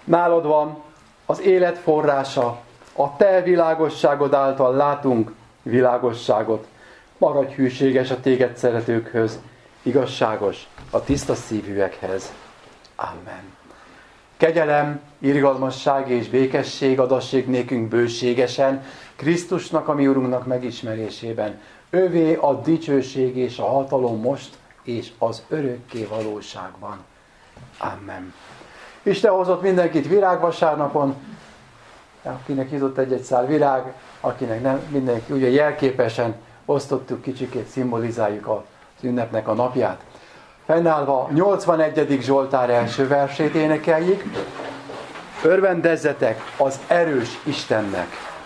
Nálad van az élet forrása, a te világosságod által látunk világosságot. Maradj hűséges a téged szeretőkhöz, igazságos a tiszta szívűekhez. Amen. Kegyelem, irgalmasság és békesség adassék nékünk bőségesen, Krisztusnak, a mi Urunknak megismerésében. Övé a dicsőség és a hatalom most és az örökké valóságban. Amen. Isten hozott mindenkit virágvasárnapon, akinek jutott egy-egy szál virág, akinek nem, mindenki ugye jelképesen osztottuk, kicsikét szimbolizáljuk az ünnepnek a napját. Fennállva 81. Zsoltár első versét énekeljük. Örvendezzetek az erős Istennek!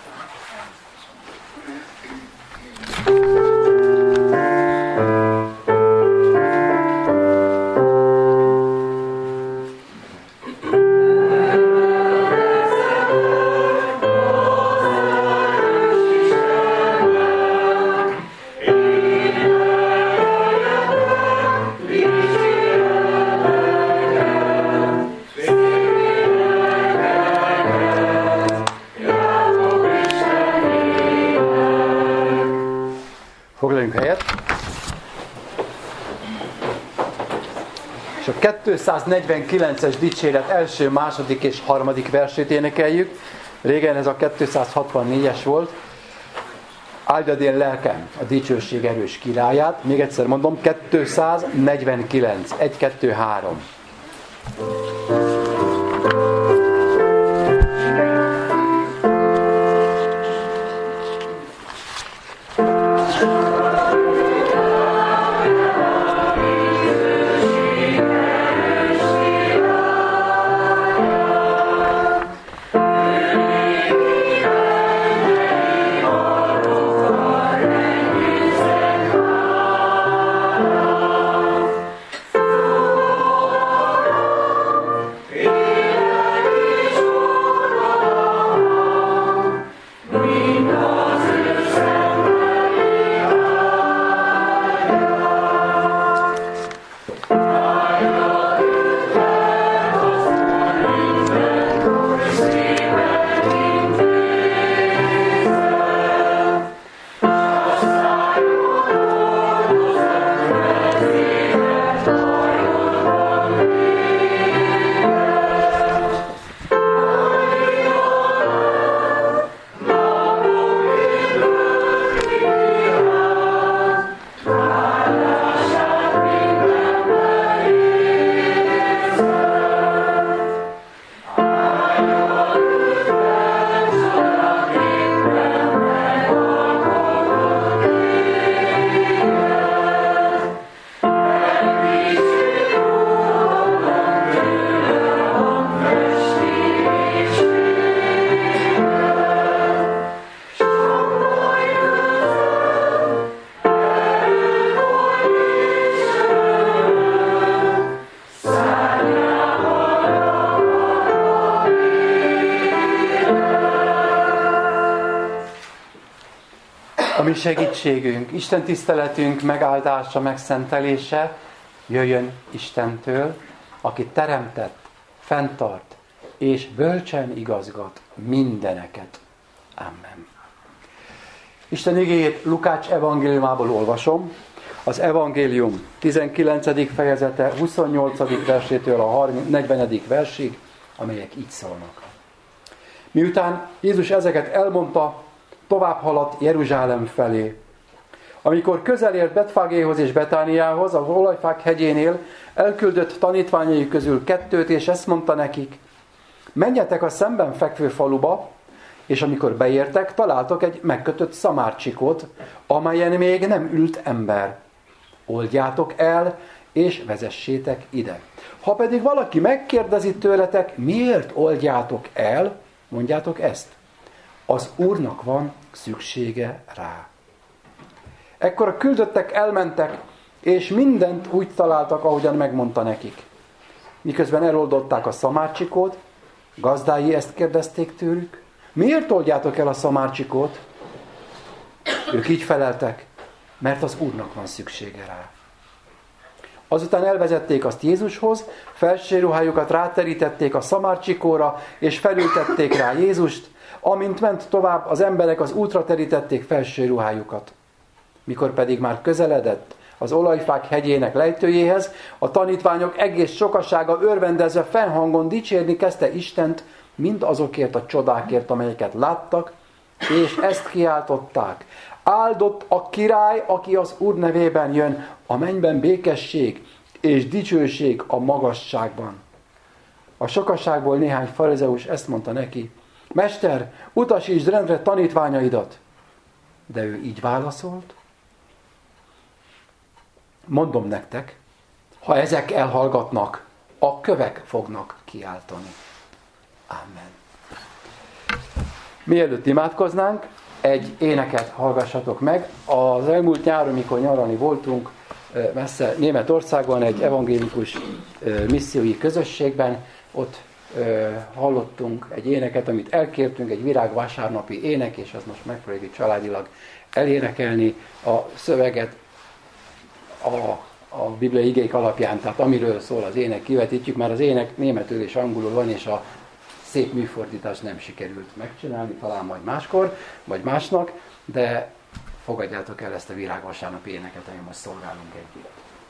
Foglaljunk helyet. És a 249-es dicséret első, második és harmadik versét énekeljük. Régen ez a 264-es volt. Áldjad én lelkem a dicsőség erős királyát. Még egyszer mondom, 249. 1, 2, 3. A mi segítségünk, Isten tiszteletünk megáldása, megszentelése jöjjön Istentől, aki teremtett, fenntart és bölcsen igazgat mindeneket. Amen. Isten igéjét Lukács evangéliumából olvasom. Az evangélium 19. fejezete 28. versétől a 40. versig, amelyek így szólnak. Miután Jézus ezeket elmondta, tovább haladt Jeruzsálem felé. Amikor közel ért Betfagéhoz és Betániához, az olajfák hegyénél, elküldött tanítványai közül 2, és ezt mondta nekik: menjetek a szemben fekvő faluba, és amikor beértek, találtok egy megkötött szamárcsikót, amelyen még nem ült ember. Oldjátok el, és vezessétek ide. Ha pedig valaki megkérdezi tőletek, miért oldjátok el, mondjátok ezt: az Úrnak van szüksége rá. Ekkor a küldöttek elmentek, és mindent úgy találtak, ahogyan megmondta nekik. Miközben eloldották a szamárcsikót, gazdái ezt kérdezték tőlük: miért oldjátok el a szamárcsikót? Ők így feleltek: mert az Úrnak van szüksége rá. Azután elvezették azt Jézushoz, felső ruhájukat ráterítették a szamárcsikóra, és felültették rá Jézust. Amint ment tovább, az emberek az útra terítették felső ruhájukat. Mikor pedig már közeledett az olajfák hegyének lejtőjéhez, a tanítványok egész sokasága örvendezve fennhangon dicsérni kezdte Istent, mind azokért a csodákért, amelyeket láttak, és ezt kiáltották: áldott a király, aki az Úr nevében jön, a mennyben békesség és dicsőség a magasságban. A sokaságból néhány farizeus ezt mondta neki: Mester, utasítsd rendre tanítványaidat. De ő így válaszolt: mondom nektek, ha ezek elhallgatnak, a kövek fognak kiáltani. Amen. Mielőtt imádkoznánk, egy éneket hallgassatok meg. Az elmúlt nyáron, mikor nyaralni voltunk messze Németországban, egy evangélikus missziói közösségben, ott hallottunk egy éneket, amit elkértünk, egy virágvasárnapi ének, és azt most megpróbáljuk családilag elénekelni. A szöveget a bibliai igék alapján, tehát amiről szól az ének, kivetítjük, mert az ének németül és angolul van, és a szép műfordítást nem sikerült megcsinálni, talán majd máskor, vagy másnak, de fogadjátok el ezt a virágvasárnapi éneket, ami most szolgálunk együtt.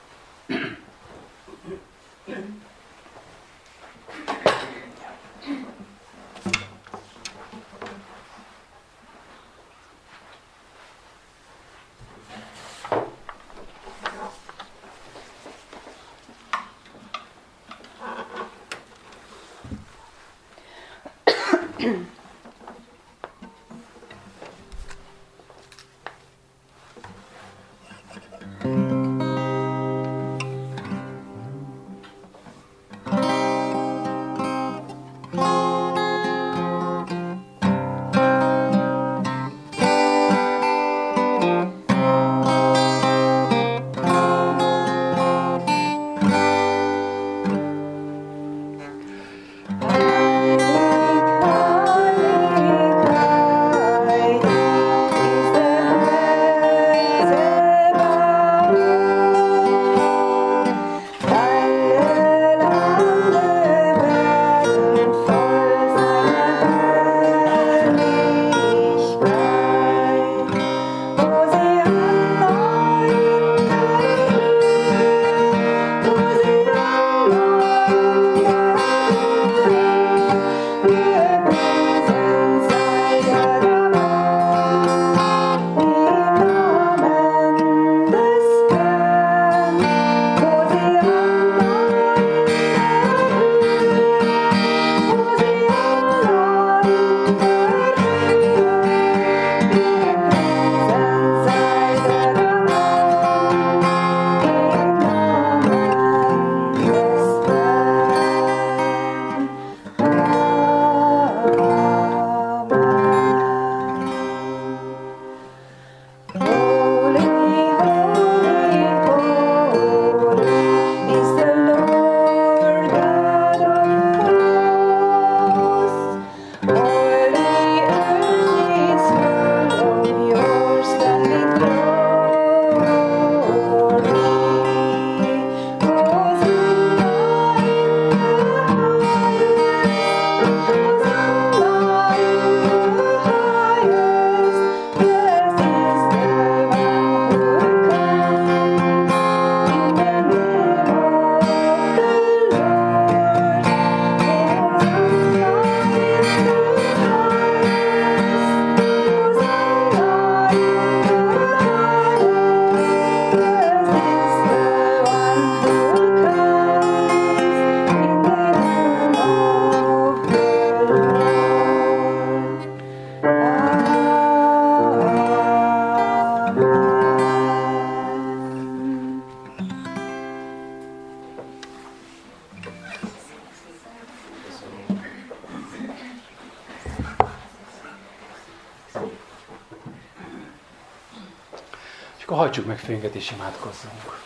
És akkor hajtsuk meg fejünket és imádkozzunk.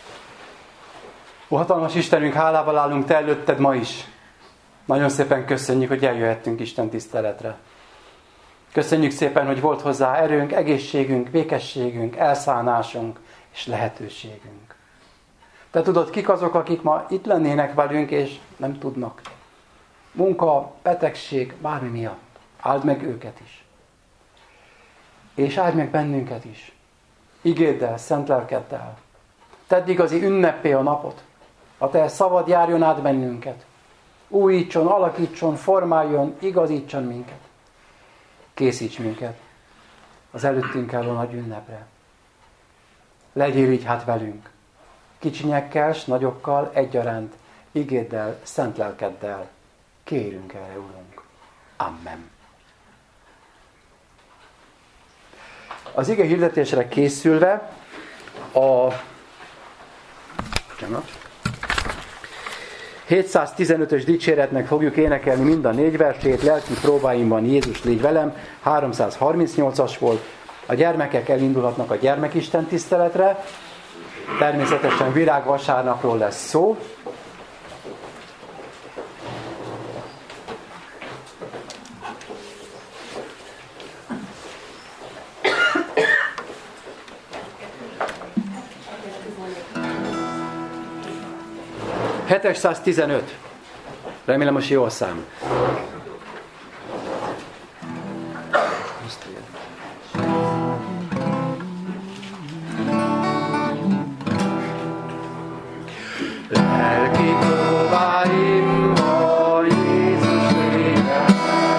Ó, hatalmas Istenünk, hálával állunk Te előtted ma is. Nagyon szépen köszönjük, hogy eljöhettünk Isten tiszteletre. Köszönjük szépen, hogy volt hozzá erőnk, egészségünk, békességünk, elszánásunk és lehetőségünk. Te tudod, kik azok, akik ma itt lennének velünk, és nem tudnak. Munka, betegség, bármi miatt. Áld meg őket is. És áld meg bennünket is. Igéddel, szent lelkeddel. Tedd igazi ünnepé a napot. A te szavad járjon át bennünket. Újítson, alakítson, formáljon, igazítson minket. Készíts minket az előttünk álló nagy ünnepre. Legyél így hát velünk. Kicsinyekkel s nagyokkal egyaránt, igéddel, szent lelkeddel. Kérünk erre, Urunk. Amen. Az ige hirdetésre készülve a 715-ös dicséretnek fogjuk énekelni mind a 4 versét, lelki próbáimban Jézus légy velem, 338-as volt. A gyermekek elindulhatnak a gyermekisten tiszteletre, természetesen virágvasárnapról lesz szó. ...715. Remélem, most jó a szám. Lelki próbáimban Jézus légy velem.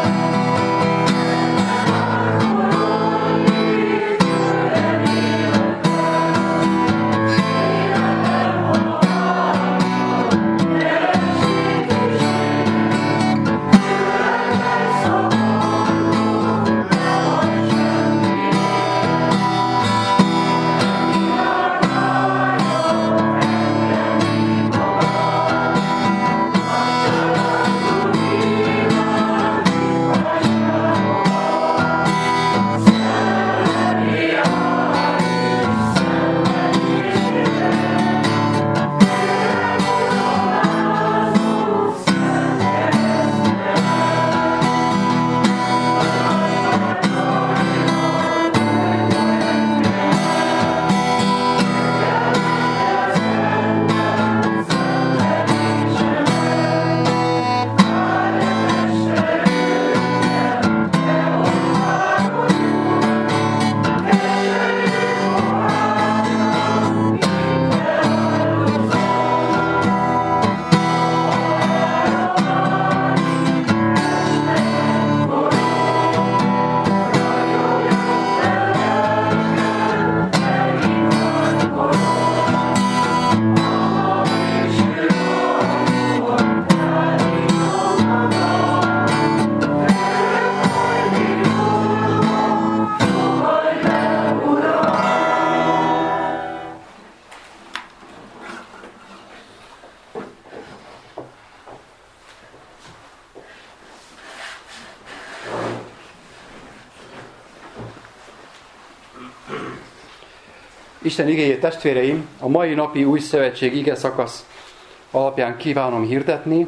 Isten igéjét, testvéreim, a mai napi új szövetség ige szakasz alapján kívánom hirdetni.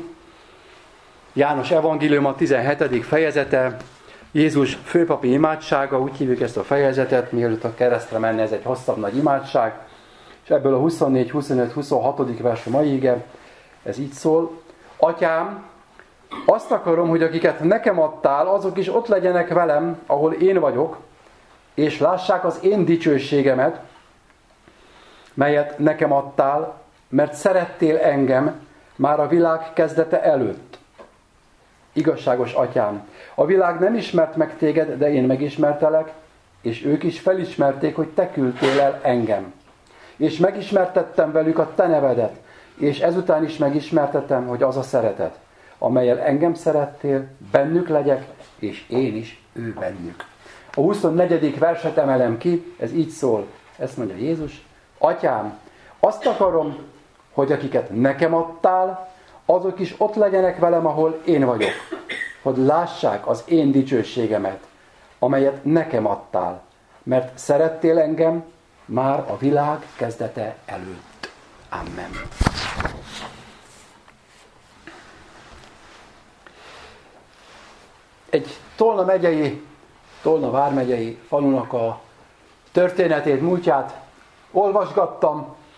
János evangéliuma 17. fejezete, Jézus főpapi imádsága, úgy hívjuk ezt a fejezetet, mielőtt a keresztre menne, ez egy hosszabb nagy imádság, és ebből a 24, 25, 26. vers a mai ige, ez így szól: Atyám, azt akarom, hogy akiket nekem adtál, azok is ott legyenek velem, ahol én vagyok, és lássák az én dicsőségemet, melyet nekem adtál, mert szerettél engem már a világ kezdete előtt. Igazságos Atyám, a világ nem ismert meg téged, de én megismertelek, és ők is felismerték, hogy te küldtél el engem. És megismertettem velük a te nevedet, és ezután is megismertettem, hogy az a szeretet, amellyel engem szerettél, bennük legyek, és én is ő bennük. A 24. verset emelem ki, ez így szól, ezt mondja Jézus: Atyám, azt akarom, hogy akiket nekem adtál, azok is ott legyenek velem, ahol én vagyok, hogy lássák az én dicsőségemet, amelyet nekem adtál, mert szerettél engem már a világ kezdete előtt. Amen. Egy Tolna vármegyei falunak a történetét, múltját olvasgattam,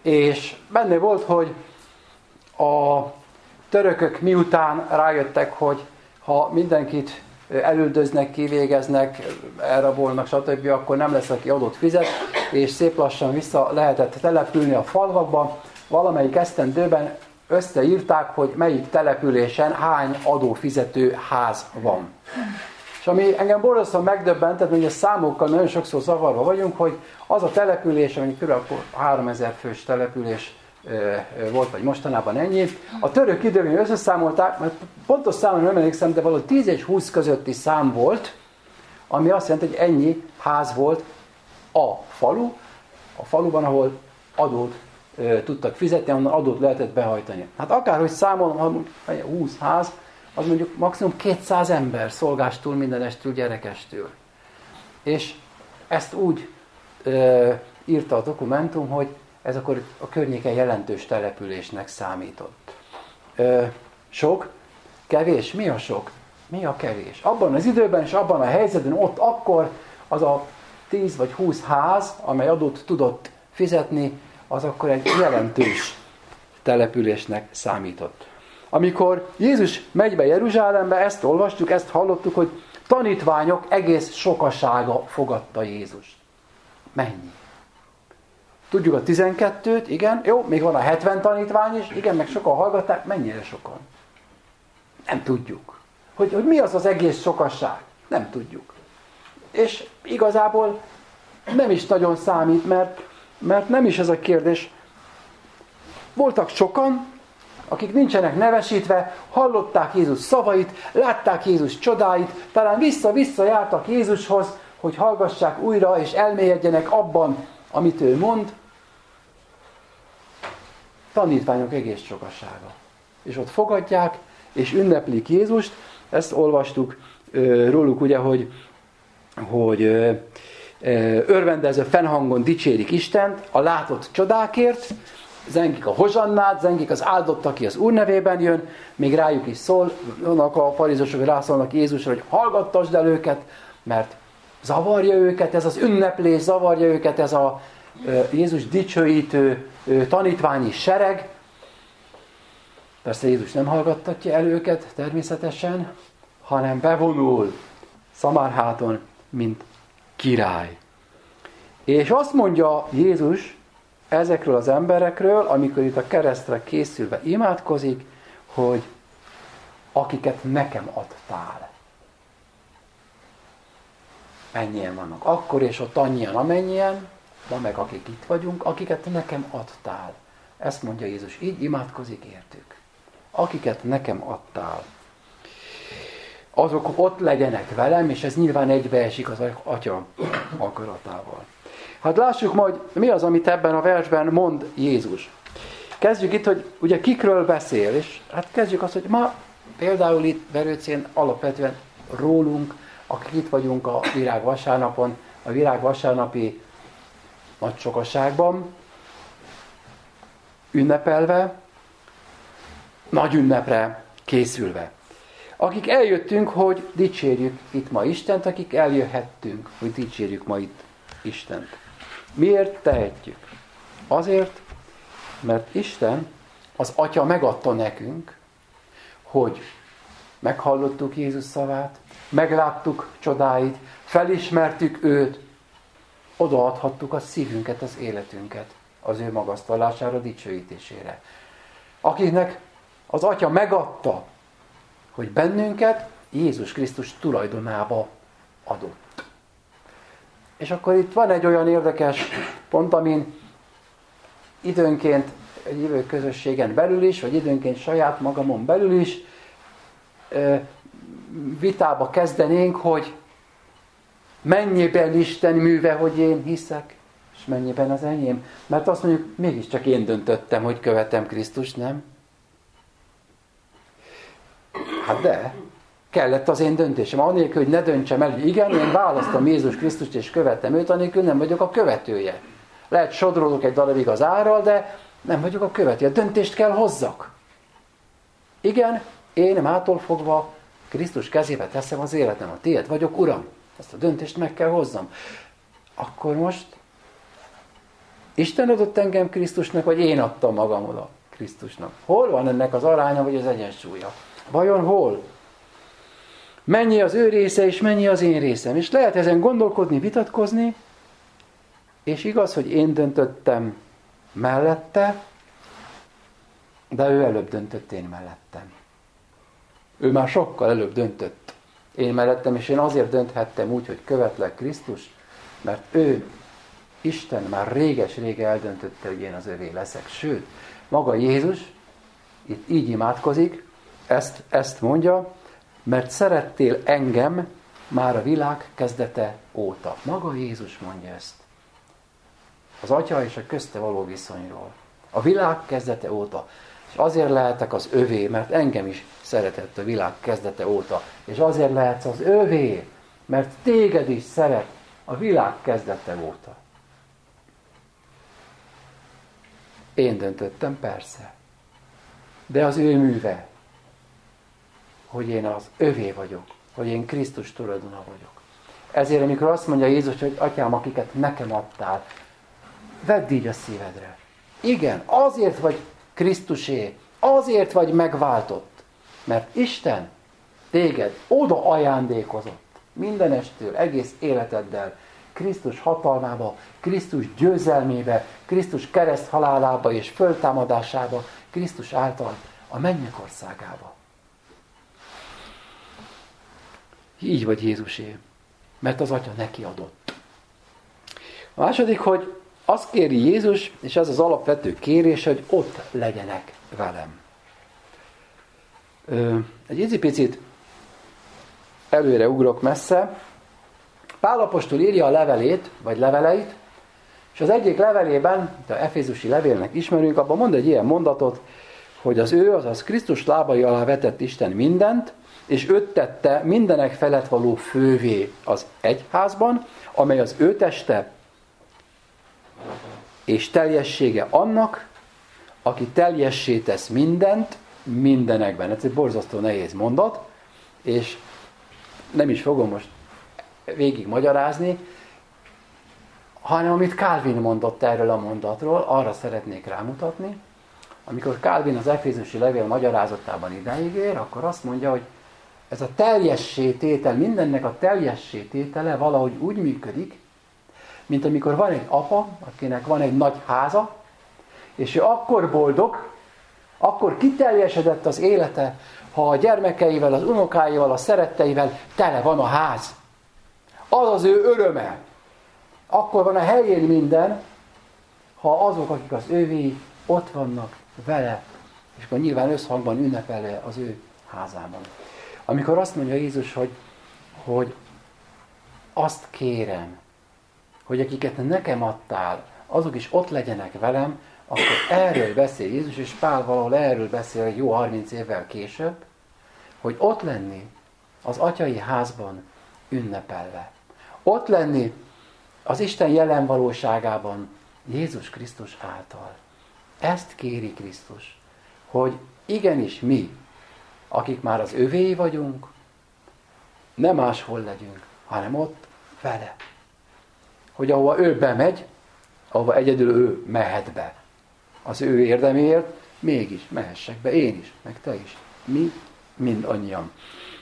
És benne volt, hogy a törökök miután rájöttek, hogy ha mindenkit elüldöznek, kivégeznek, elrabolnak, stb., akkor nem lesz, aki adót fizet, és szép lassan vissza lehetett települni a falvakba. Valamelyik esztendőben összeírták, hogy melyik településen hány adófizető ház van. És ami engem borzasztóan megdöbbentett, hogy a számokkal nagyon sokszor zavarva vagyunk, hogy az a település, ami kb. 3000 fős település volt, vagy mostanában ennyi, a török időben összeszámolták, mert pontos számon nem emlékszem, de valahogy 10 és 20 közötti szám volt, ami azt jelenti, hogy ennyi ház volt a faluban, ahol adót tudtak fizetni, onnan adót lehetett behajtani. Hát akárhogy számolom, 20 ház, az mondjuk maximum 200 ember szolgástól, mindenestől, gyerekestől. És ezt úgy írta a dokumentum, hogy ez akkor a környéken jelentős településnek számított. Sok? Kevés? Mi a sok? Mi a kevés? Abban az időben és abban a helyzetben ott akkor az a 10 vagy 20 ház, amely adót tudott fizetni, az akkor egy jelentős településnek számított. Amikor Jézus megy be Jeruzsálembe, ezt olvastuk, ezt hallottuk, hogy tanítványok egész sokasága fogadta Jézust. Mennyi? Tudjuk a 12-t, igen, jó, még van a 70 tanítvány is, igen, meg sokan hallgatták, mennyire sokan? Nem tudjuk. Hogy mi az az egész sokasság? Nem tudjuk. És igazából nem is nagyon számít, mert nem is ez a kérdés. Voltak sokan, akik nincsenek nevesítve, hallották Jézus szavait, látták Jézus csodáit, talán vissza-vissza jártak Jézushoz, hogy hallgassák újra, és elmélyedjenek abban, amit ő mond. Tanítványok egész sokasága. És ott fogadják, és ünneplik Jézust. Ezt olvastuk róluk, ugye, hogy örvendező fennhangon dicsérik Istent a látott csodákért, zengik a hozsannát, zengik az áldott, aki az Úr nevében jön, még rájuk is szólnak a farizósok, rászólnak Jézusra, hogy hallgattasd el őket, mert zavarja őket ez az ünneplés, zavarja őket ez a Jézus dicsőítő tanítványi sereg. Persze Jézus nem hallgattatja el őket természetesen, hanem bevonul Szamárháton, mint király. És azt mondja Jézus ezekről az emberekről, amikor itt a keresztre készülve imádkozik, hogy akiket nekem adtál. Mennyien vannak akkor, és ott annyian, amennyien, ma meg akik itt vagyunk, akiket nekem adtál. Ezt mondja Jézus, így imádkozik értük. Akiket nekem adtál. Azok ott legyenek velem, és ez nyilván egybeesik az Atya akaratával. Hát lássuk majd, mi az, amit ebben a versben mond Jézus. Kezdjük itt, hogy ugye kikről beszél, és hát kezdjük azt, hogy ma például itt Verőcén alapvetően rólunk, akik itt vagyunk a virágvasárnapon, a virágvasárnapi nagy sokaságban, ünnepelve, nagy ünnepre készülve. Akik eljöttünk, hogy dicsérjük itt ma Istent, akik eljöhettünk, hogy dicsérjük ma itt Istent. Miért tehetjük? Azért, mert Isten, az Atya megadta nekünk, hogy meghallottuk Jézus szavát, megláttuk csodáit, felismertük őt, odaadhattuk a szívünket, az életünket az ő magasztalására, dicsőítésére. Akiknek az Atya megadta, hogy bennünket Jézus Krisztus tulajdonába adott. És akkor itt van egy olyan érdekes pont, amin időnként egy jövő közösségen belül is, vagy időnként saját magamon belül is vitába kezdenénk, hogy mennyiben Isten műve, hogy én hiszek, és mennyiben az enyém. Mert azt mondjuk, mégiscsak én döntöttem, hogy követem Krisztust, nem? Hát de, kellett az én döntésem. Anélkül, hogy ne döntsem el, hogy igen, én választom Jézus Krisztust, és követem őt, anélkül nem vagyok a követője. Lehet sodródok egy darabig az árral, de nem vagyok a követője. Döntést kell hozzak. Igen, én mától fogva Krisztus kezébe teszem az életem. A tiéd vagyok, Uram. Ezt a döntést meg kell hozzam. Akkor most Isten adott engem Krisztusnak, vagy én adtam magam oda Krisztusnak? Hol van ennek az aránya, vagy az egyensúlya? Vajon hol? Mennyi az ő része, és mennyi az én részem? És lehet ezen gondolkodni, vitatkozni, és igaz, hogy én döntöttem mellette, de ő előbb döntött én mellettem. Ő már sokkal előbb döntött én mellettem, és én azért dönthettem úgy, hogy követlek Krisztus, mert ő, Isten már réges-rége eldöntötte, hogy én az övé leszek. Sőt, maga Jézus itt így imádkozik, ezt mondja, mert szerettél engem már a világ kezdete óta. Maga Jézus mondja ezt. Az Atya és a közte való viszonyról. A világ kezdete óta. És azért lehetek az övé, mert engem is szeretett a világ kezdete óta. És azért lehetsz az övé, mert téged is szeret a világ kezdete óta. Én döntöttem, persze. De az ő műve, hogy én az övé vagyok, hogy én Krisztus tulajdona vagyok. Ezért, amikor azt mondja Jézus, hogy Atyám, akiket nekem adtál, vedd így a szívedre. Igen, azért vagy Krisztusé, azért vagy megváltott, mert Isten téged oda ajándékozott mindenestől, egész életeddel, Krisztus hatalmába, Krisztus győzelmébe, Krisztus kereszt halálába és föltámadásába, Krisztus által a mennyek országába. Így vagy Jézusé, mert az Atya neki adott. A második, hogy azt kéri Jézus, és ez az alapvető kérés, hogy ott legyenek velem. Egy icipicit előre ugrok messze. Pál apostol írja a levelét, vagy leveleit, és az egyik levelében, az Efézusi levélnek ismerünk, abban mond egy ilyen mondatot, hogy az ő, azaz Krisztus lábai alá vetett Isten mindent, és őt tette mindenek felett való fővé az egyházban, amely az ő teste, és teljessége annak, aki teljessé tesz mindent, mindenekben. Ez egy borzasztó nehéz mondat, és nem is fogom most végig magyarázni, hanem amit Calvin mondott erről a mondatról, arra szeretnék rámutatni. Amikor Calvin az Efézusi levél magyarázatában idáig ér, akkor azt mondja, hogy ez a teljessé tétel, mindennek a teljessé tétele valahogy úgy működik, mint amikor van egy apa, akinek van egy nagy háza, és ő akkor boldog, akkor kiteljesedett az élete, ha a gyermekeivel, az unokáival, a szeretteivel tele van a ház. Az az ő öröme. Akkor van a helyén minden, ha azok, akik az ővéi, ott vannak vele, és akkor nyilván összhangban ünnepelje az ő házában. Amikor azt mondja Jézus, hogy azt kérem, hogy akiket nekem adtál, azok is ott legyenek velem, akkor erről beszél Jézus, és Pál valahol erről beszél egy jó 30 évvel később, hogy ott lenni az atyai házban ünnepelve. Ott lenni az Isten jelen valóságában Jézus Krisztus által. Ezt kéri Krisztus, hogy igenis mi, akik már az övéi vagyunk, nem máshol legyünk, hanem ott vele. Hogy ahova ő bemegy, ahova egyedül ő mehet be. Az ő érdeméért mégis mehessek be én is, meg te is. Mi mindannyian.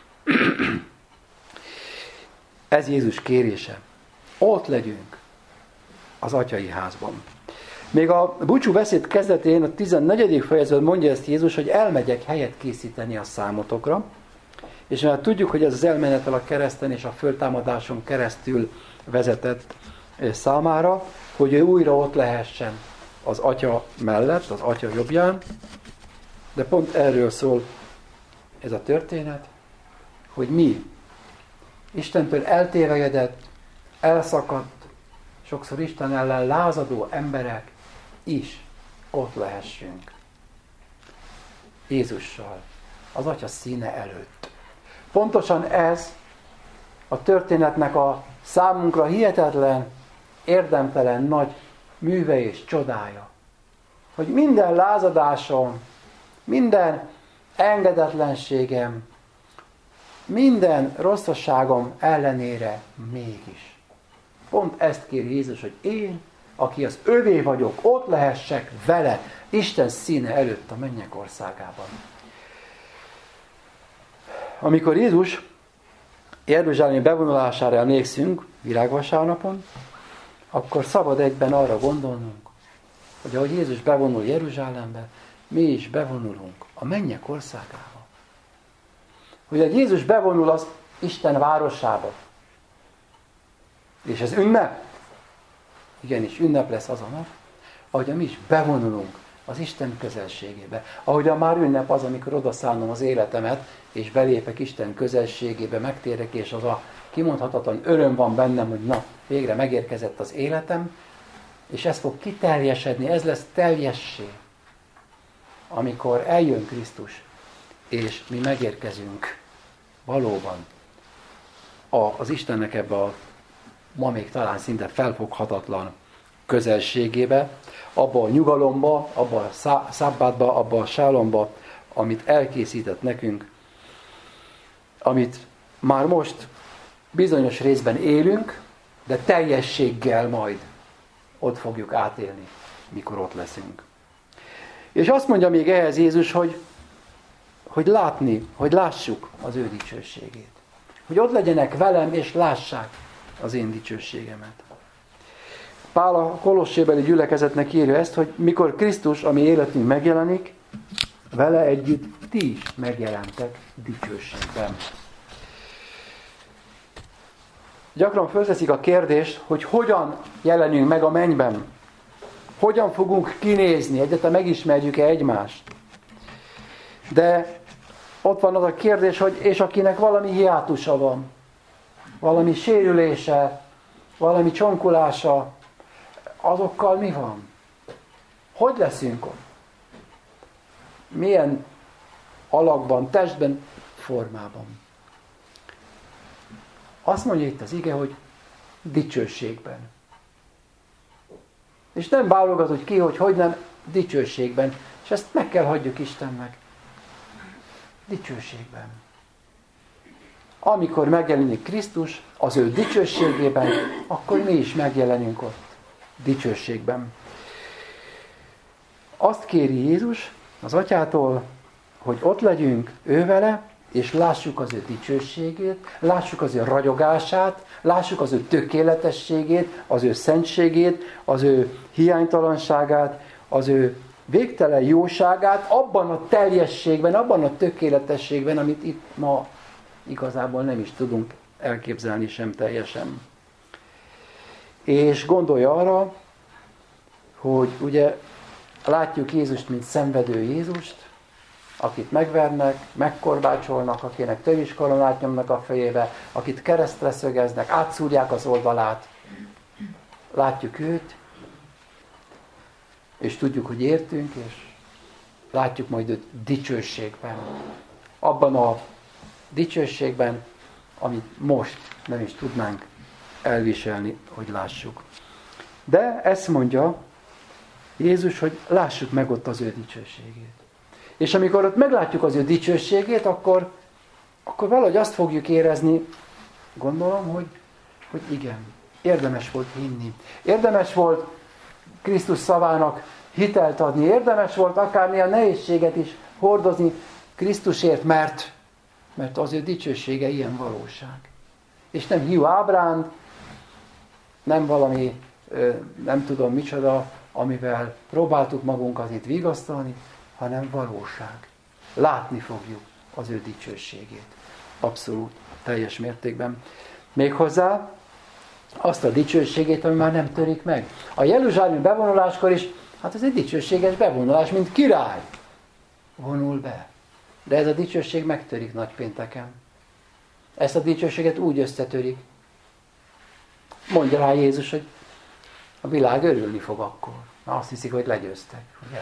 Ez Jézus kérése. Ott legyünk az atyai házban. Még a búcsú beszéd kezdetén, a 14. fejezetben mondja ezt Jézus, hogy elmegyek helyet készíteni a számotokra, és mert tudjuk, hogy ez az elmenetel a kereszten és a föltámadáson keresztül vezetett számára, hogy ő újra ott lehessen az atya mellett, az atya jobbján, de pont erről szól ez a történet, hogy mi Istentől eltévegedett, elszakadt, sokszor Isten ellen lázadó emberek is ott lehessünk. Jézussal, az Atya színe előtt. Pontosan ez a történetnek a számunkra hihetetlen, érdemtelen nagy műve és csodája. Hogy minden lázadásom, minden engedetlenségem, minden rosszasságom ellenére mégis. Pont ezt kéri Jézus, hogy én aki az övé vagyok, ott lehessek vele, Isten színe előtt a mennyek országában. Amikor Jézus Jeruzsálemi bevonulására emlékszünk virágvasárnapon, akkor szabad egyben arra gondolnunk, hogy ahogy Jézus bevonul Jeruzsálembe, mi is bevonulunk a mennyek országába. Hogy Jézus bevonul az Isten városába. És ez ünnep? Igenis, ünnep lesz az a nap, ahogy mi is bevonulunk az Isten közelségébe. Ahogyan már ünnep az, amikor odaszállom az életemet, és belépek Isten közelségébe, megtérek, és az a kimondhatatlan öröm van bennem, hogy na, végre megérkezett az életem, és ez fog kiteljesedni, ez lesz teljessé, amikor eljön Krisztus, és mi megérkezünk valóban az Istennek ebbe a ma még talán szinte felfoghatatlan közelségébe, abba a nyugalomba, abba a szabbátba, abba a sálomba, amit elkészített nekünk, amit már most bizonyos részben élünk, de teljességgel majd ott fogjuk átélni, mikor ott leszünk. És azt mondja még ehhez Jézus, hogy látni, hogy lássuk az ő dicsőségét. Hogy ott legyenek velem, és lássák az én dicsőségemet. Pál a kolossébeli gyülekezetnek írja ezt, hogy mikor Krisztus, ami életünk megjelenik, vele együtt ti is megjelentek dicsőségben. Gyakran fölteszik a kérdést, hogy hogyan jelenünk meg a mennyben. Hogyan fogunk kinézni, egyáltalán megismerjük-e egymást. De ott van az a kérdés, hogy és akinek valami hiátusa van, valami sérülése, valami csonkulása, azokkal mi van? Hogy leszünk ott? Milyen alakban, testben, formában? Azt mondja itt az ige, hogy dicsőségben. És nem válogatod ki, hogy nem dicsőségben. És ezt meg kell hagyjuk Istennek. Dicsőségben. Amikor megjelenik Krisztus az ő dicsőségében, akkor mi is megjelenünk ott. Dicsőségben. Azt kéri Jézus az Atyától, hogy ott legyünk ő vele, és lássuk az ő dicsőségét, lássuk az ő ragyogását, lássuk az ő tökéletességét, az ő szentségét, az ő hiánytalanságát, az ő végtelen jóságát, abban a teljességben, abban a tökéletességben, amit itt ma igazából nem is tudunk elképzelni sem teljesen. És gondolja arra, hogy ugye látjuk Jézust, mint szenvedő Jézust, akit megvernek, megkorbácsolnak, akinek töviskoronát nyomnak a fejébe, akit keresztre szögeznek, átszúrják az oldalát. Látjuk őt, és tudjuk, hogy értünk, és látjuk majd őt dicsőségben. Abban a dicsőségben, amit most nem is tudnánk elviselni, hogy lássuk. De ezt mondja Jézus, hogy lássuk meg ott az ő dicsőségét. És amikor ott meglátjuk az ő dicsőségét, akkor valahogy azt fogjuk érezni, gondolom, hogy igen, érdemes volt hinni. Érdemes volt Krisztus szavának hitelt adni. Érdemes volt akármilyen nehézséget is hordozni Krisztusért, mert az ő dicsősége ilyen valóság. És nem hiú ábránd, nem valami, nem tudom micsoda, amivel próbáltuk magunkat itt vigasztalni, hanem valóság. Látni fogjuk az ő dicsőségét. Abszolút, teljes mértékben. Méghozzá azt a dicsőségét, ami már nem törik meg. A jeruzsálemi bevonuláskor is, hát ez egy dicsőséges bevonulás, mint király vonul be. De ez a dicsőség megtörik nagypénteken. Ezt a dicsőséget úgy összetörik. Mondja rá Jézus, hogy a világ örülni fog akkor. Azt hiszik, hogy legyőztek. Ugye?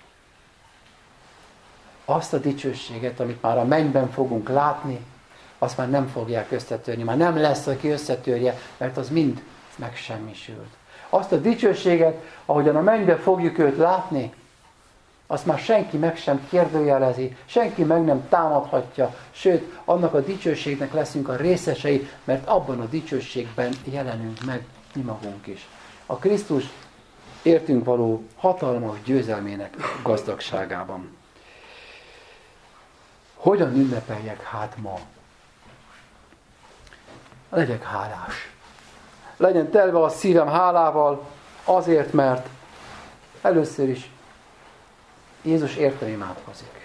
Azt a dicsőséget, amit már a mennyben fogunk látni, azt már nem fogják összetörni. Már nem lesz, aki összetörje, mert az mind megsemmisült. Azt a dicsőséget, ahogyan a mennyben fogjuk őt látni, azt már senki meg sem kérdőjelezi, senki meg nem támadhatja, sőt, annak a dicsőségnek leszünk a részesei, mert abban a dicsőségben jelenünk meg mi magunk is. A Krisztus értünk való hatalmas győzelmének gazdagságában. Hogyan ünnepeljek hát ma? Legyek hálás. Legyen telve a szívem hálával azért, mert először is Jézus értem imádkozik.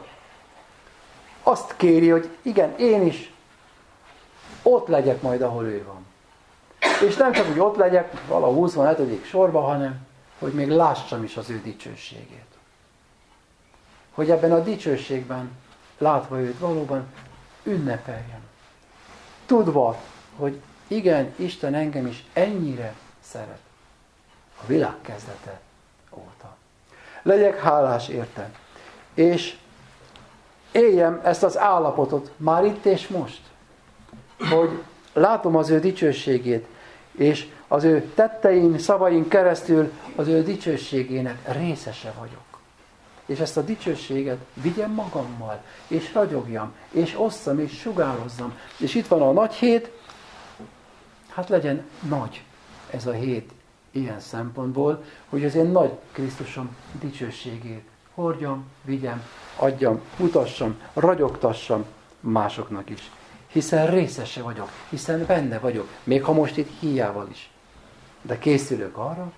Azt kéri, hogy igen, én is ott legyek majd, ahol ő van. És nem csak, hogy ott legyek valahol 27. sorba, hanem hogy még lássam is az ő dicsőségét. Hogy ebben a dicsőségben, látva őt, valóban ünnepeljem. Tudva, hogy igen, Isten engem is ennyire szeret. A világ kezdete óta. Legyek hálás érte. És éljem ezt az állapotot már itt és most. Hogy látom az ő dicsőségét, és az ő tettein, szavain keresztül az ő dicsőségének részese vagyok. És ezt a dicsőséget vigyem magammal, és ragyogjam, és osszam, és sugározzam. És itt van a nagy hét, hát legyen nagy ez a hét ilyen szempontból, hogy az én nagy Krisztusom dicsőségét hordjam, vigyem, adjam, mutassam, ragyogtassam másoknak is. Hiszen részese vagyok, hiszen benne vagyok, még ha most itt híjával is. De készülök arra,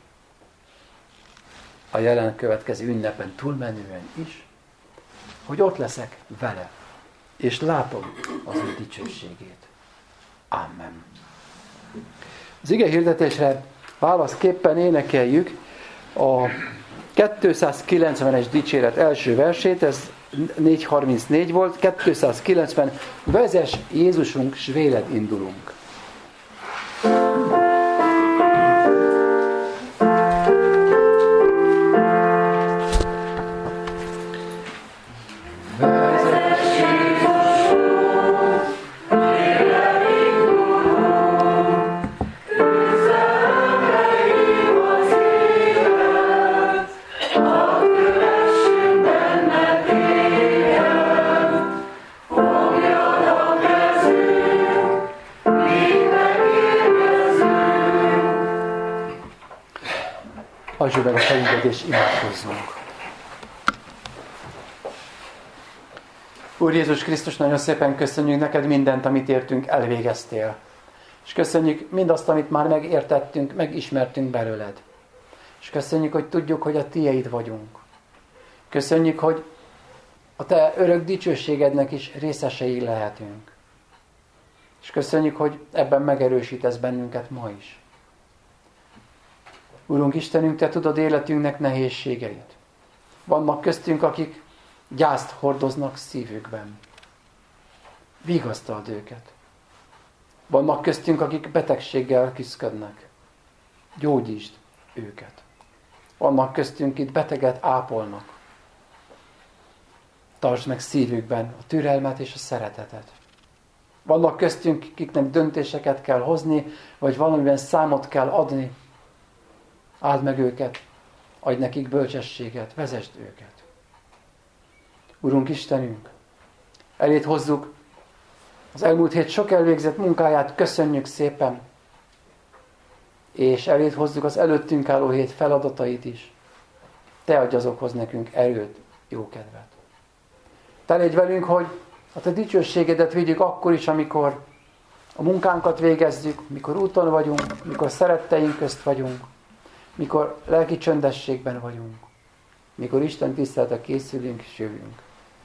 a jelen következő ünnepen túlmenően is, hogy ott leszek vele, és látom az ő dicsőségét. Amen. Az ige hirdetésre válaszképpen énekeljük a 290-es dicséret első versét, ez 434 volt, 290, vezess Jézusunk, s véled indulunk. Hajtsuk meg a fejünket és imádkozzunk. Úr Jézus Krisztus, nagyon szépen köszönjük neked mindent, amit értünk, elvégeztél. És köszönjük mindazt, amit már megértettünk, megismertünk belőled. És köszönjük, hogy tudjuk, hogy a tieid vagyunk. Köszönjük, hogy a te örök dicsőségednek is részesei lehetünk. És köszönjük, hogy ebben megerősítesz bennünket ma is. Urunk Istenünk, te tudod életünknek nehézségeit. Vannak köztünk, akik gyászt hordoznak szívükben. Vigasztald őket. Vannak köztünk, akik betegséggel küszködnek. Gyógyítsd őket. Vannak köztünk, itt beteget ápolnak. Tartsd meg szívükben a türelmet és a szeretetet. Vannak köztünk, akiknek döntéseket kell hozni, vagy valamiben számot kell adni. Áld meg őket, adj nekik bölcsességet, vezesd őket. Urunk Istenünk, eléd hozzuk az elmúlt hét sok elvégzett munkáját, köszönjük szépen, és eléd hozzuk az előttünk álló hét feladatait is. Te adj azokhoz nekünk erőt, jó kedvet. Te légy velünk, hogy a te dicsőségedet vigyük akkor is, amikor a munkánkat végezzük, mikor úton vagyunk, mikor szeretteink közt vagyunk, mikor lelki csöndességben vagyunk, mikor Isten tiszteletre készülünk és jövünk.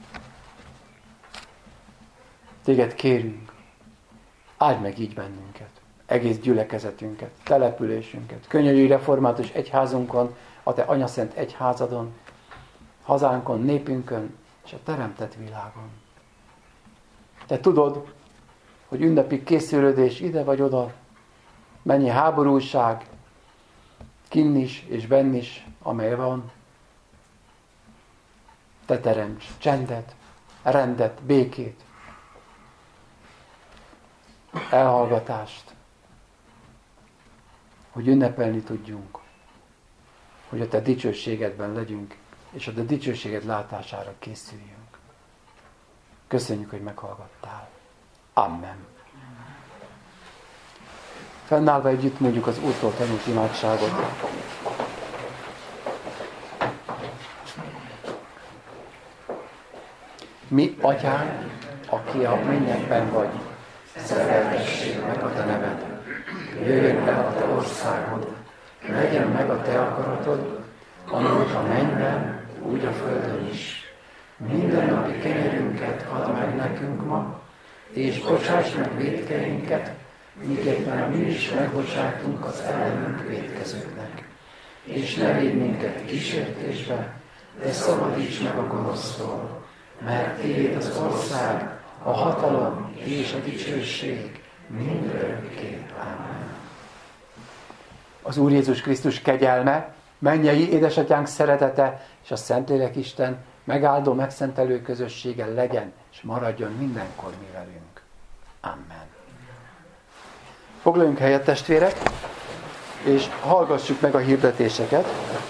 Téged kérünk, áld meg így bennünket, egész gyülekezetünket, településünket, könyörülj református egyházunkon, a te anyaszent egyházadon, hazánkon, népünkön és a teremtett világon. Te tudod, hogy ünnepi készülődés ide vagy oda, mennyi háborúság, kinn is és benn is, amely van. Te teremts csendet, rendet, békét, elhallgatást, hogy ünnepelni tudjunk, hogy a te dicsőségedben legyünk, és a te dicsőséged látására készüljünk. Köszönjük, hogy meghallgattál. Amen. Fennállva együtt mondjuk az Úrtól tanult imádságot. Mi, Atyánk, aki a mennyekben vagy, szenteltessék meg a te neved. Jöjjön el a te országod, legyen meg a te akaratod, amúgy a mennyben, úgy a földön is. Mindennapi kenyerünket add meg nekünk ma, és bocsáss meg vétkeinket, miképpen mi is megbocsátunk az ellenünk vétkezőknek. És ne védj minket kísértésbe, de szabadíts meg a gonosztól, mert tiéd az ország, a hatalom és a dicsőség mindörökké. Amen. Az Úr Jézus Krisztus kegyelme, mennyei édesatyánk szeretete és a Szentlélek Isten megáldó, megszentelő közössége legyen és maradjon mindenkor mi velünk. Amen. Foglaljunk helyet, testvérek, és hallgassuk meg a hirdetéseket.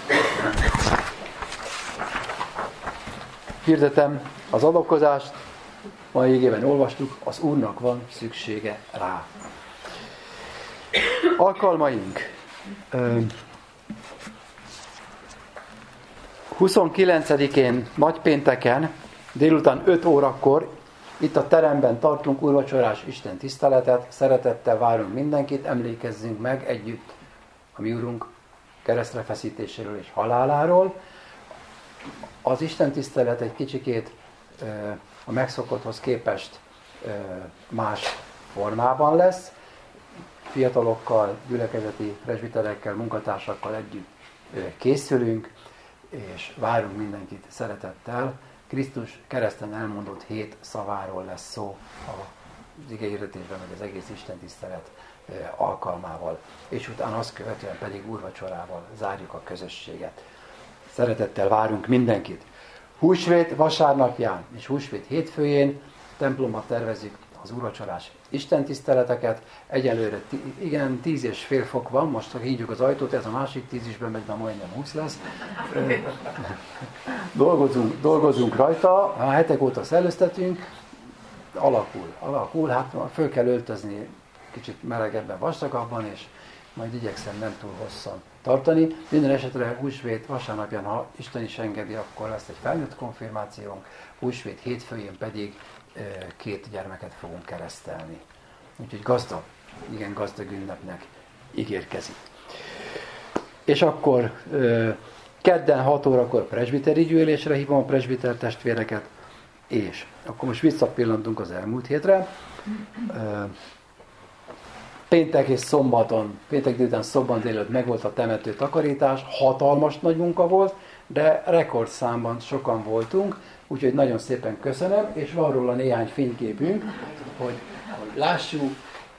Hirdetem az adakozást, mai igében olvastuk, az Úrnak van szüksége rá. Alkalmaink. 29-én nagypénteken délután 5 órakor itt a teremben tartunk úrvacsorás Isten tiszteletet, szeretettel várunk mindenkit, emlékezzünk meg együtt a mi Úrunk keresztre feszítéséről és haláláról. Az Isten tisztelet egy kicsikét a megszokotthoz képest más formában lesz. Fiatalokkal, gyülekezeti presbiterekkel, munkatársakkal együtt készülünk, és várunk mindenkit szeretettel. Krisztus kereszten elmondott 7 szaváról lesz szó az igehirdetésben, vagy az egész Isten tisztelet alkalmával. És utána azt követően pedig úrvacsorával zárjuk a közösséget. Szeretettel várunk mindenkit. Húsvét vasárnapján és húsvét hétfőjén templomba tervezzük az úrvacsorás istentiszteleteket. Egyelőre 10,5 fok van, most ha hívjuk az ajtót, ez a másik 10 is bemegy, de majdnem 20 lesz. Dolgozunk rajta, a hetek óta szellőztetünk, alakul, hát föl kell öltözni kicsit melegebben, vastagabban, és majd igyekszem nem túl hosszan tartani. Minden esetre húsvét vasárnapján, ha Isten is engedi, akkor lesz egy felnőtt konfirmációnk, húsvét hétfőjén pedig 2 gyermeket fogunk keresztelni. Úgyhogy gazdag ünnepnek ígérkezik. És akkor kedden 6 órakor presbiteri gyűlésre hívom a presbiter testvéreket, és akkor most visszapillantunk az elmúlt hétre. Péntek és szombaton, péntek délután, szombat délután megvolt a temető takarítás, hatalmas nagy munka volt, de rekordszámban sokan voltunk, úgyhogy nagyon szépen köszönöm, és van róla néhány fényképünk, hogy lássuk.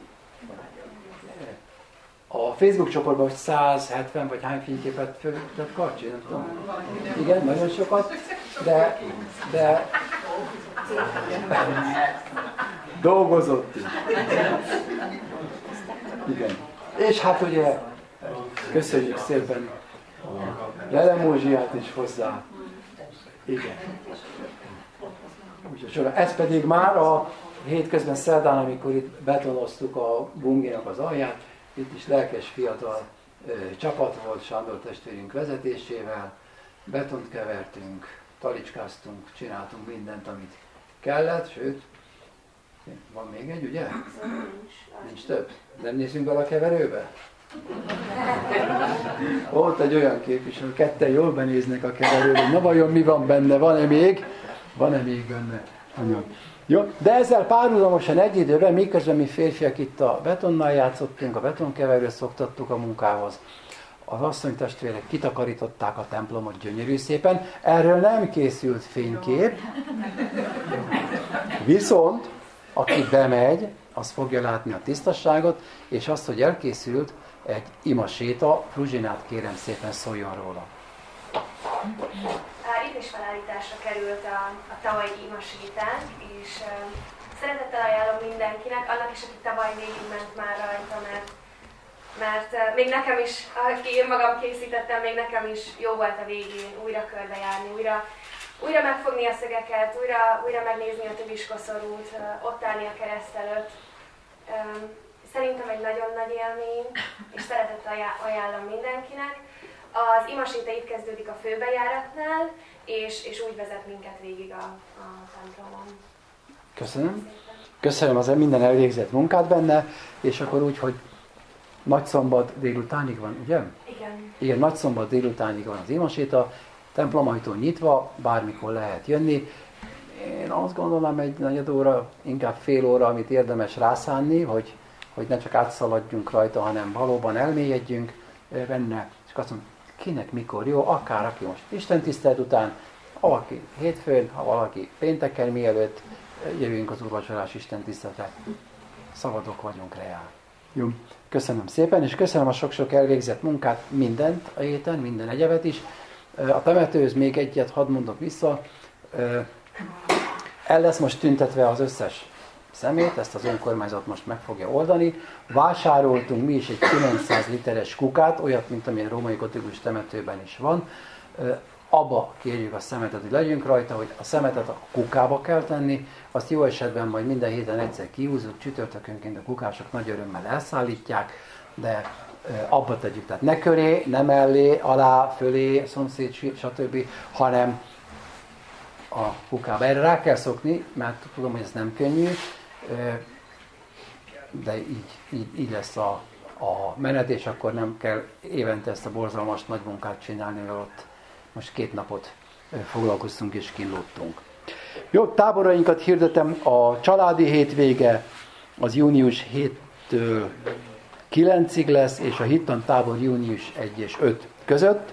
A Facebook csoportban, hogy 170 vagy hány fényképet föltett Karcsi, nem tudom. Igen, nagyon sokat, de dolgozott is. Igen. És hát ugye, köszönjük szépen Lelemózsiát is hozzá. Igen. Úgyhogy ez pedig már a hétközben szerdán, amikor itt betonoztuk a bunginak az alját, itt is lelkes fiatal csapat volt Sándor testvérünk vezetésével, betont kevertünk, talicskáztunk, csináltunk mindent, amit kellett, sőt, van még egy, ugye? Nincs több. Nem nézzünk bele a keverőbe? Ott egy olyan kép is, hogy ketten jól benéznek a keverőbe. Na vajon mi van benne? Van-e még? Van-e még benne anyag? Jó, de ezzel párhuzamosan egy időben, miközben mi férfiak itt a betonnal játszottunk, a betonkeverőt szoktattuk a munkához, az asszonytestvérek kitakarították a templomot gyönyörű szépen. Erről nem készült fénykép, viszont aki bemegy, az fogja látni a tisztaságot, és azt, hogy elkészült egy imaséta. Fruzsinát kérem szépen, szóljon róla. Itt is felállításra került a tavalyi imasétánk, és szeretettel ajánlom mindenkinek, annak is, aki tavaly végigment már rajta, mert még nekem is, aki én magam készítettem, még nekem is jó volt a végén újra körbejárni, újra megfogni a szögeket, újra megnézni a töviskoszorút, ott állni a kereszt előtt. Szerintem egy nagyon nagy élmény, és szeretettel ajánlom mindenkinek. Az imaséta itt kezdődik a főbejáratnál, és úgy vezet minket végig a templomon. Köszönöm. Köszönöm az minden elvégzett munkát benne, és akkor úgy, hogy nagyszombat délutánig van, ugye? Igen. Igen, nagyszombat délutánig van az imaséta, templomajtó nyitva, bármikor lehet jönni. Én azt gondolom, egy negyed óra, inkább fél óra, amit érdemes rászánni, hogy ne csak átszaladjunk rajta, hanem valóban elmélyedjünk benne. És azt mondom, kinek mikor jó, akár aki most istentisztelet után, valaki hétfőn, ha valaki pénteken mielőtt jövünk az úrvacsorás istentiszteletre. Szabadok vagyunk reál. Jó. Köszönöm szépen, és köszönöm a sok-sok elvégzett munkát, mindent a héten, minden egyebet is. A temetőhöz még egyet hadd mondok vissza. El lesz most tüntetve az összes szemét, ezt az önkormányzat most meg fogja oldani. Vásároltunk mi is egy 900 literes kukát, olyat, mint amilyen római gotikus temetőben is van. Abba kérjük a szemetet, hogy legyünk rajta, hogy a szemetet a kukába kell tenni, azt jó esetben majd minden héten egyszer kihúzzuk, csütörtökönként a kukások nagy örömmel elszállítják, de abba tegyük, tehát ne köré, ne mellé, alá, fölé, szomszéd, stb., hanem a kukába. Erre rá kell szokni, mert tudom, hogy ez nem könnyű, de így lesz a menet, és akkor nem kell évente ezt a borzalmas nagy munkát csinálni, mert ott most 2 napot foglalkoztunk és kínlódtunk. Jó, táborainkat hirdetem, a családi hétvége az június 7-től 9-ig lesz, és a hittan tábor június 1 és 5 között.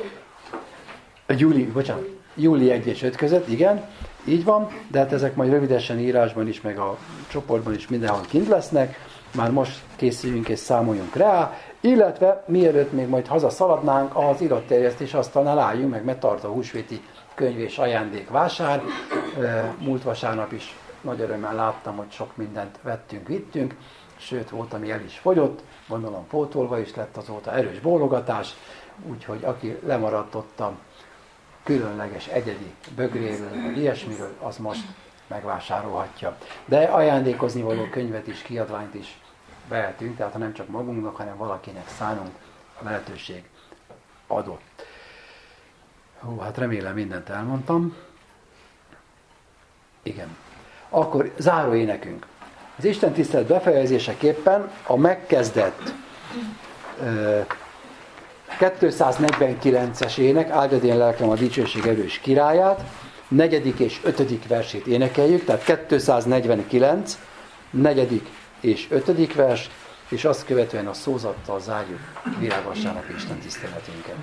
Júli 1 és 5 között, igen, így van, de hát ezek majd rövidesen írásban is, meg a csoportban is mindenhol kint lesznek. Már most készüljünk és számoljunk rá, illetve mielőtt még majd hazaszaladnánk, az iratterjesztés asztalnál álljunk meg, mert tart a húsvéti könyv és ajándékvásár. Múlt vasárnap is nagy örömmel láttam, hogy sok mindent vittünk, sőt volt, ami el is fogyott, gondolom pótolva is lett azóta, erős bólogatás, úgyhogy aki lemaradt ott a különleges egyedi bögréről, vagy ilyesmiről, az most megvásárolhatja. De ajándékozni való könyvet is, kiadványt is vehetünk, tehát ha nem csak magunknak, hanem valakinek szánunk, a lehetőség adott. Hú, hát remélem mindent elmondtam. Igen. Akkor záró énekünk. Az Isten tisztelet befejezéseképpen a megkezdett 249-es ének, áldjad én lelkem a dicsőség erős királyát, 4. és 5. versét énekeljük, tehát 249, 4. és 5. vers, és azt követően a szózattal zárjuk virágvasárnapi Isten tiszteletünket.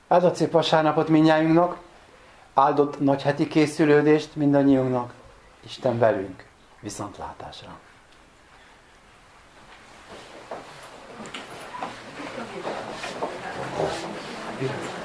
Áldott szép vasárnapot mindnyájunknak, áldott nagyheti készülődést mindannyiunknak, Isten velünk, viszontlátásra! Köszönöm.